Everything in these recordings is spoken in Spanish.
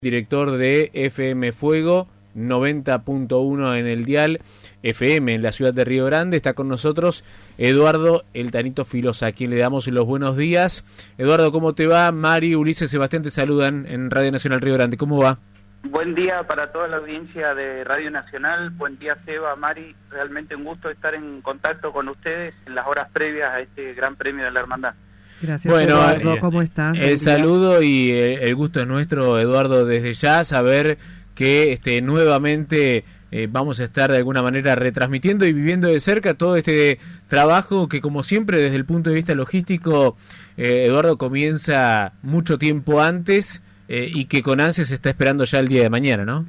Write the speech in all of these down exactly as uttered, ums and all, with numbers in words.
Director de F M Fuego, noventa punto uno en el dial, F M en la ciudad de Río Grande. Está con nosotros Eduardo El Tanito Filosa, a quien le damos los buenos días. Eduardo, ¿cómo te va? Mari, Ulises, Sebastián te saludan en Radio Nacional Río Grande. ¿Cómo va? Buen día para toda la audiencia de Radio Nacional. Buen día, Seba, Mari. Realmente un gusto estar en contacto con ustedes en las horas previas a este Gran Premio de la Hermandad. Gracias, bueno, Eduardo. Eh, ¿Cómo estás? El saludo y el, el gusto es nuestro, Eduardo, desde ya saber que este nuevamente eh, vamos a estar de alguna manera retransmitiendo y viviendo de cerca todo este trabajo que, como siempre, desde el punto de vista logístico, eh, Eduardo, comienza mucho tiempo antes eh, y que con ansias se está esperando ya el día de mañana, ¿no?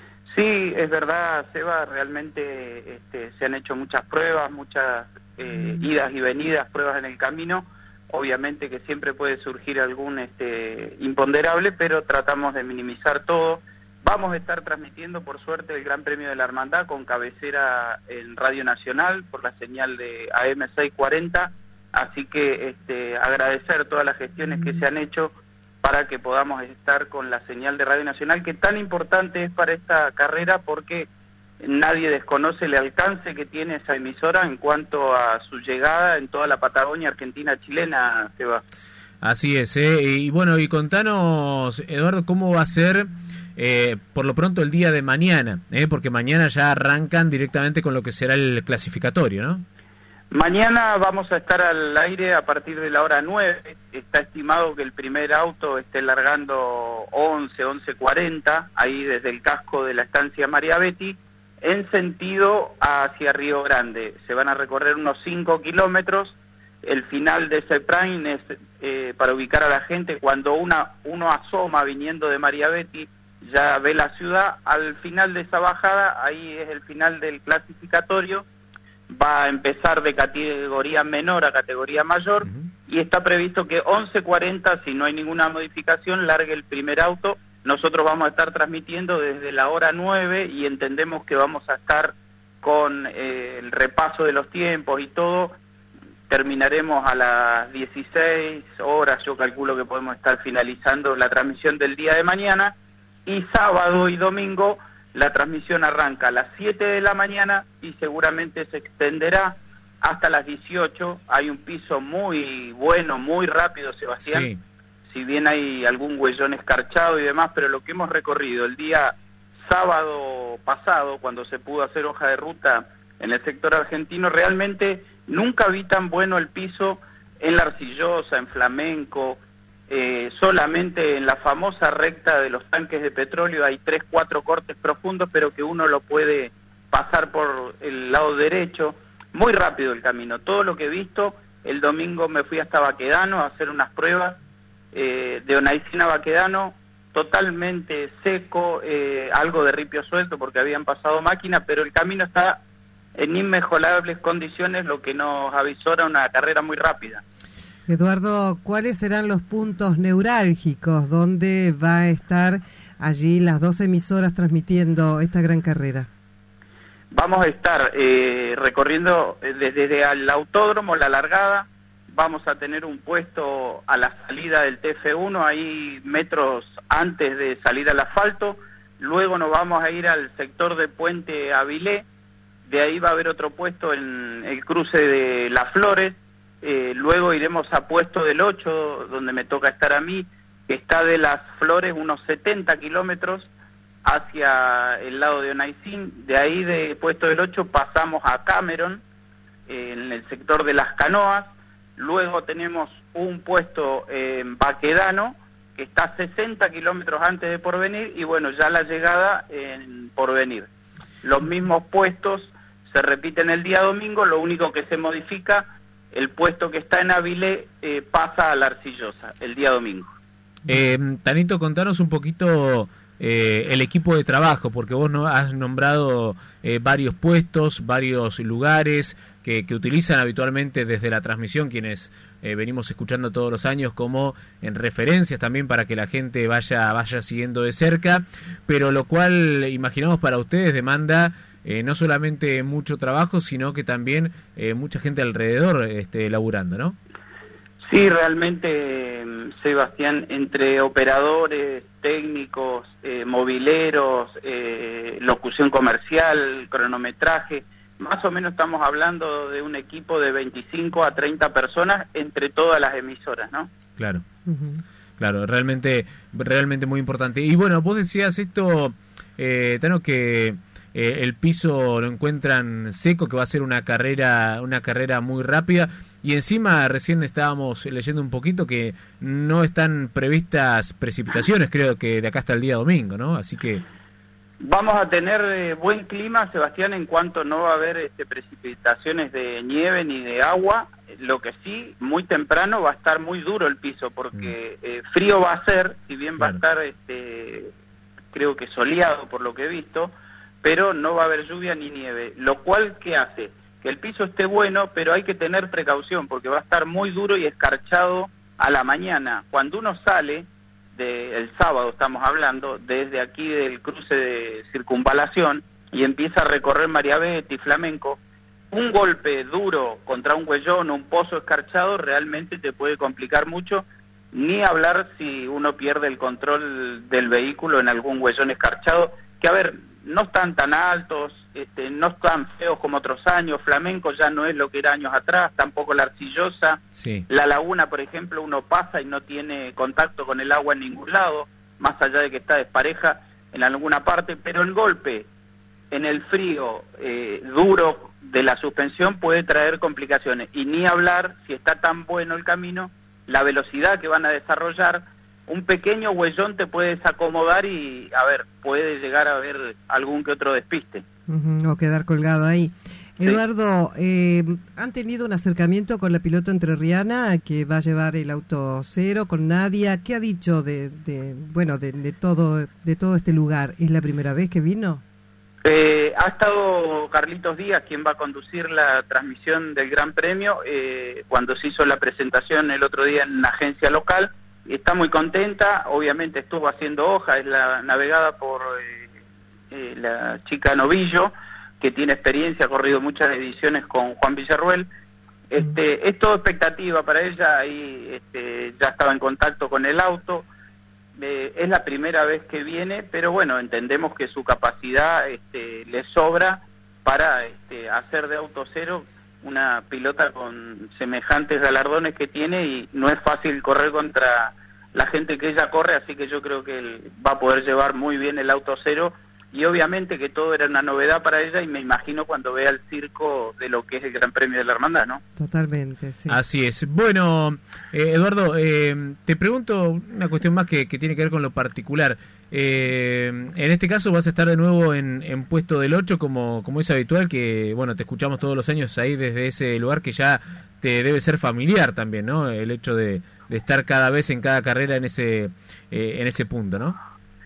Sí, es verdad, Seba, realmente este, se han hecho muchas pruebas, muchas eh, idas y venidas, pruebas en el camino. Obviamente que siempre puede surgir algún este, imponderable, pero tratamos de minimizar todo. Vamos a estar transmitiendo, por suerte, el Gran Premio de la Hermandad con cabecera en Radio Nacional por la señal de A M seiscientos cuarenta, así que este, agradecer todas las gestiones que se han hecho para que podamos estar con la señal de Radio Nacional, que tan importante es para esta carrera porque nadie desconoce el alcance que tiene esa emisora en cuanto a su llegada en toda la Patagonia argentina chilena, Seba. Así es, ¿eh? Y bueno, y contanos, Eduardo, cómo va a ser eh, por lo pronto el día de mañana, ¿eh? Porque mañana ya arrancan directamente con lo que será el clasificatorio, ¿no? Mañana vamos a estar al aire a partir de la hora nueve. Está estimado que el primer auto esté largando once, once cuarenta, ahí desde el casco de la estancia María Betty, en sentido hacia Río Grande. Se van a recorrer unos cinco kilómetros. El final de ese prime es eh, para ubicar a la gente. Cuando una, uno asoma viniendo de María Betty, ya ve la ciudad. Al final de esa bajada, ahí es el final del clasificatorio. Va a empezar de categoría menor a categoría mayor. Uh-huh. Y está previsto que once cuarenta, si no hay ninguna modificación, largue el primer auto. Nosotros vamos a estar transmitiendo desde la hora nueve y entendemos que vamos a estar con eh, el repaso de los tiempos y todo. Terminaremos a las dieciséis horas, yo calculo que podemos estar finalizando la transmisión del día de mañana. Y sábado y domingo la transmisión arranca a las siete de la mañana y seguramente se extenderá hasta las dieciocho. Hay un piso muy bueno, muy rápido, Sebastián. Sí. Si bien hay algún huellón escarchado y demás, pero lo que hemos recorrido el día sábado pasado, cuando se pudo hacer hoja de ruta en el sector argentino, realmente nunca vi tan bueno el piso en la Arcillosa, en Flamenco, eh, solamente en la famosa recta de los tanques de petróleo hay tres, cuatro cortes profundos, pero que uno lo puede pasar por el lado derecho, muy rápido el camino. Todo lo que he visto, el domingo me fui hasta Baquedano a hacer unas pruebas, Eh, de Onaicina Baquedano, totalmente seco, eh, algo de ripio suelto porque habían pasado máquina, pero el camino está en inmejorables condiciones, lo que nos avisora una carrera muy rápida. Eduardo, ¿cuáles serán los puntos neurálgicos donde va a estar allí las dos emisoras transmitiendo esta gran carrera? Vamos a estar eh, recorriendo desde, desde el autódromo, la largada. Vamos a tener un puesto a la salida del T F uno, ahí metros antes de salir al asfalto. Luego nos vamos a ir al sector de Puente Avilé. De ahí va a haber otro puesto en el cruce de Las Flores. Eh, luego iremos a puesto del ocho, donde me toca estar a mí, que está de Las Flores unos setenta kilómetros hacia el lado de Onaicín. De ahí de puesto del ocho pasamos a Cameron, eh, en el sector de Las Canoas. Luego tenemos un puesto en Baquedano, que está a sesenta kilómetros antes de Porvenir, y bueno, ya la llegada en Porvenir. Los mismos puestos se repiten el día domingo, lo único que se modifica, el puesto que está en Avilé eh, pasa a la Arcillosa el día domingo. Eh, Tanito, contanos un poquito eh, el equipo de trabajo, porque vos no has nombrado eh, varios puestos, varios lugares que, que utilizan habitualmente desde la transmisión, quienes eh, venimos escuchando todos los años, como en referencias también para que la gente vaya vaya siguiendo de cerca, pero lo cual imaginamos para ustedes demanda eh, no solamente mucho trabajo, sino que también eh, mucha gente alrededor este, laburando, ¿no? Sí, realmente, Sebastián, entre operadores, técnicos, eh, mobileros, eh, locución comercial, cronometraje, más o menos estamos hablando de un equipo de veinticinco a treinta personas entre todas las emisoras, ¿no? Claro, uh-huh. Claro, realmente, realmente muy importante. Y bueno, vos decías esto, eh, Tano, que eh, el piso lo encuentran seco, que va a ser una carrera, una carrera muy rápida. Y encima recién estábamos leyendo un poquito que no están previstas precipitaciones, creo que de acá hasta el día domingo, ¿no? Así que vamos a tener eh, buen clima, Sebastián, en cuanto no va a haber este, precipitaciones de nieve ni de agua. Lo que sí, muy temprano va a estar muy duro el piso, porque eh, frío va a ser, si bien va claro. a estar, este, creo que soleado por lo que he visto, pero no va a haber lluvia ni nieve, lo cual, ¿qué hace? Que el piso esté bueno, pero hay que tener precaución, porque va a estar muy duro y escarchado a la mañana. Cuando uno sale, de, el sábado estamos hablando, desde aquí del cruce de Circunvalación, y empieza a recorrer María Betty, Flamenco, un golpe duro contra un huellón o un pozo escarchado realmente te puede complicar mucho, ni hablar si uno pierde el control del vehículo en algún huellón escarchado, que a ver, no están tan altos, este, no están feos como otros años. Flamenco ya no es lo que era años atrás, tampoco la Arcillosa. Sí. La Laguna, por ejemplo, uno pasa y no tiene contacto con el agua en ningún lado, más allá de que está despareja en alguna parte, pero el golpe en el frío eh, duro de la suspensión puede traer complicaciones. Y ni hablar, si está tan bueno el camino, la velocidad que van a desarrollar, un pequeño huellón te puede desacomodar y, a ver, puede llegar a haber algún que otro despiste. Uh-huh, o quedar colgado ahí. Sí. Eduardo, eh, ¿han tenido un acercamiento con la piloto entrerriana que va a llevar el auto cero, con Nadia? ¿Qué ha dicho de, de bueno, de, de todo de todo este lugar? ¿Es la primera vez que vino? Eh, ha estado Carlitos Díaz, quien va a conducir la transmisión del Gran Premio, eh, cuando se hizo la presentación el otro día en la agencia local. Está muy contenta, obviamente estuvo haciendo hoja, es la navegada por eh, eh, la chica Novillo, que tiene experiencia, ha corrido muchas ediciones con Juan Villarruel. Este, es todo expectativa para ella, ahí este, ya estaba en contacto con el auto, eh, es la primera vez que viene, pero bueno, entendemos que su capacidad este, le sobra para este, hacer de auto cero una pilota con semejantes galardones que tiene, y no es fácil correr contra la gente que ella corre, así que yo creo que él va a poder llevar muy bien el auto cero, y obviamente que todo era una novedad para ella, y me imagino cuando vea el circo de lo que es el Gran Premio de la Hermandad, ¿no? Totalmente, sí. Así es. Bueno, eh, Eduardo, eh, te pregunto una cuestión más que, que tiene que ver con lo particular. Eh, en este caso vas a estar de nuevo en, en puesto del ocho, como, como es habitual, que bueno, te escuchamos todos los años ahí desde ese lugar que ya te debe ser familiar también, ¿no? El hecho de, de estar cada vez en cada carrera en ese, eh, en ese punto, ¿no?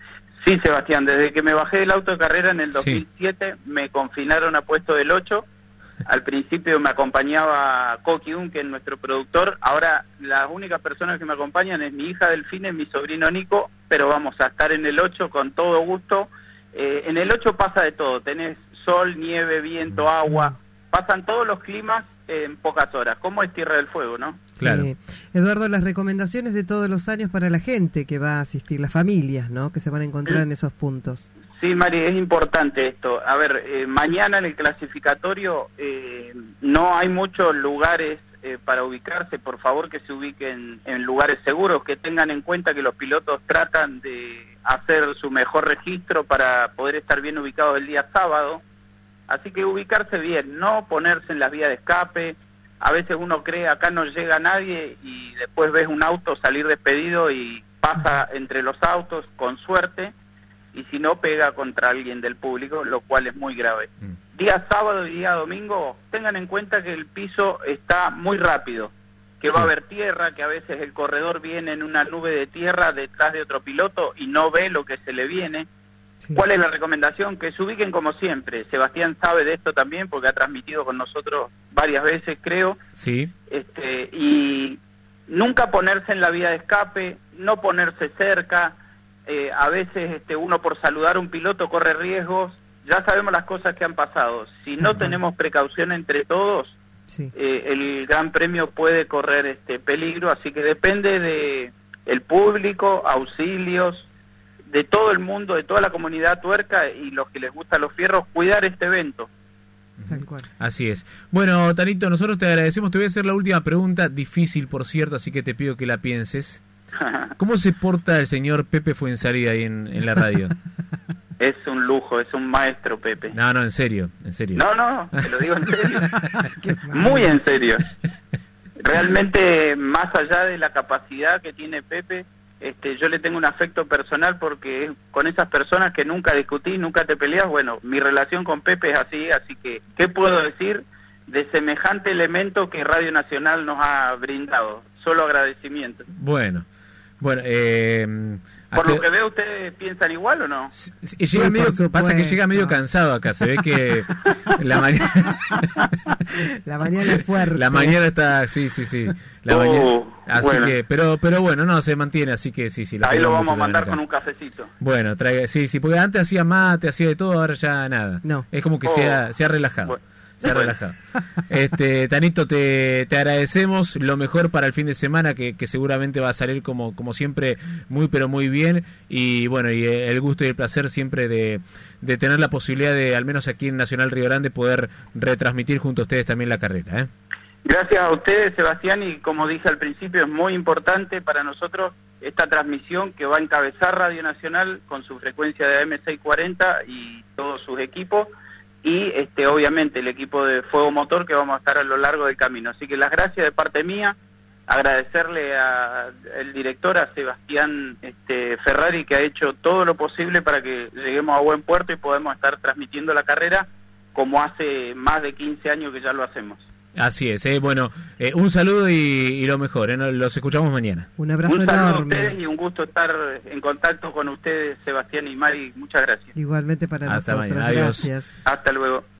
Sí, Sebastián, desde que me bajé del auto de carrera en el dos mil siete, sí, me confinaron a puesto del ocho. Al principio me acompañaba Coqui Duncan, nuestro productor. Ahora las únicas personas que me acompañan es mi hija Delfina y mi sobrino Nico, pero vamos a estar en el ocho con todo gusto. Eh, en el ocho pasa de todo, tenés sol, nieve, viento, agua, pasan todos los climas en pocas horas, como es Tierra del Fuego, ¿no? Claro. Eh, Eduardo, las recomendaciones de todos los años para la gente que va a asistir, las familias, ¿no?, que se van a encontrar en esos puntos. Sí, Mari, es importante esto. A ver, eh, mañana en el clasificatorio eh, no hay muchos lugares eh, para ubicarse. Por favor, que se ubiquen en lugares seguros, que tengan en cuenta que los pilotos tratan de hacer su mejor registro para poder estar bien ubicados el día sábado. Así que ubicarse bien, no ponerse en las vías de escape. A veces uno cree acá no llega nadie y después ves un auto salir despedido y pasa entre los autos con suerte, y si no pega contra alguien del público, lo cual es muy grave. Mm. Día sábado y día domingo, tengan en cuenta que el piso está muy rápido, que sí, va a haber tierra, que a veces el corredor viene en una nube de tierra detrás de otro piloto y no ve lo que se le viene. Sí. ¿Cuál es la recomendación? Que se ubiquen como siempre. Sebastián sabe de esto también porque ha transmitido con nosotros varias veces, creo. Sí. Este, y nunca ponerse en la vía de escape, no ponerse cerca. Eh, a veces este, uno por saludar a un piloto corre riesgos. Ya sabemos las cosas que han pasado. Si no uh-huh. tenemos precaución entre todos, sí. eh, el Gran Premio puede correr este peligro, así que depende de el público, auxilios, de todo el mundo, de toda la comunidad tuerca y los que les gustan los fierros, cuidar este evento. Tal cual. Así es. Bueno, Tanito, nosotros te agradecemos. Te voy a hacer la última pregunta, difícil por cierto, así que te pido que la pienses. ¿Cómo se porta el señor Pepe Fuenzalida ahí en, en la radio? Es un lujo, es un maestro, Pepe. No, no, en serio, en serio. No, no, te lo digo en serio. Muy en serio. Realmente, más allá de la capacidad que tiene Pepe, este, yo le tengo un afecto personal porque con esas personas que nunca discutís, nunca te peleas, bueno, mi relación con Pepe es así, así que, ¿qué puedo decir de semejante elemento que Radio Nacional nos ha brindado? Solo agradecimiento. Bueno, bueno, eh... Por lo que veo, ¿ustedes piensan igual o no? Sí, llega medio, pasa que llega medio cansado acá, se ve que la mañana... la mañana es fuerte. La mañana está, sí, sí, sí. La oh, mañana, así bueno. que, pero pero bueno, no, se mantiene, así que sí, sí. Ahí lo vamos a mandar con un cafecito. Bueno, trae, sí, sí, porque antes hacía mate, hacía de todo, ahora ya nada. No. Es como que oh. se, ha, se ha relajado. Bueno. Se ha relajado. Este, Tanito, te, te agradecemos lo mejor para el fin de semana, que, que seguramente va a salir como, como siempre muy pero muy bien, y bueno, y el gusto y el placer siempre de, de tener la posibilidad de, al menos aquí en Nacional Río Grande, poder retransmitir junto a ustedes también la carrera, ¿eh? Gracias a ustedes, Sebastián, y como dije al principio, es muy importante para nosotros esta transmisión que va a encabezar Radio Nacional con su frecuencia de A M seiscientos cuarenta y todos sus equipos, y este obviamente el equipo de Fuego Motor que vamos a estar a lo largo del camino. Así que las gracias de parte mía, agradecerle al director, a Sebastián este, Ferrari, que ha hecho todo lo posible para que lleguemos a buen puerto y podamos estar transmitiendo la carrera como hace más de quince años que ya lo hacemos. Así es, eh. bueno, eh, un saludo y, y lo mejor, eh. los escuchamos mañana. Un abrazo un saludo enorme. a ustedes y un gusto estar en contacto con ustedes, Sebastián y Mari, muchas gracias. Igualmente para Hasta nosotros, mañana. Adiós. Gracias. Hasta luego.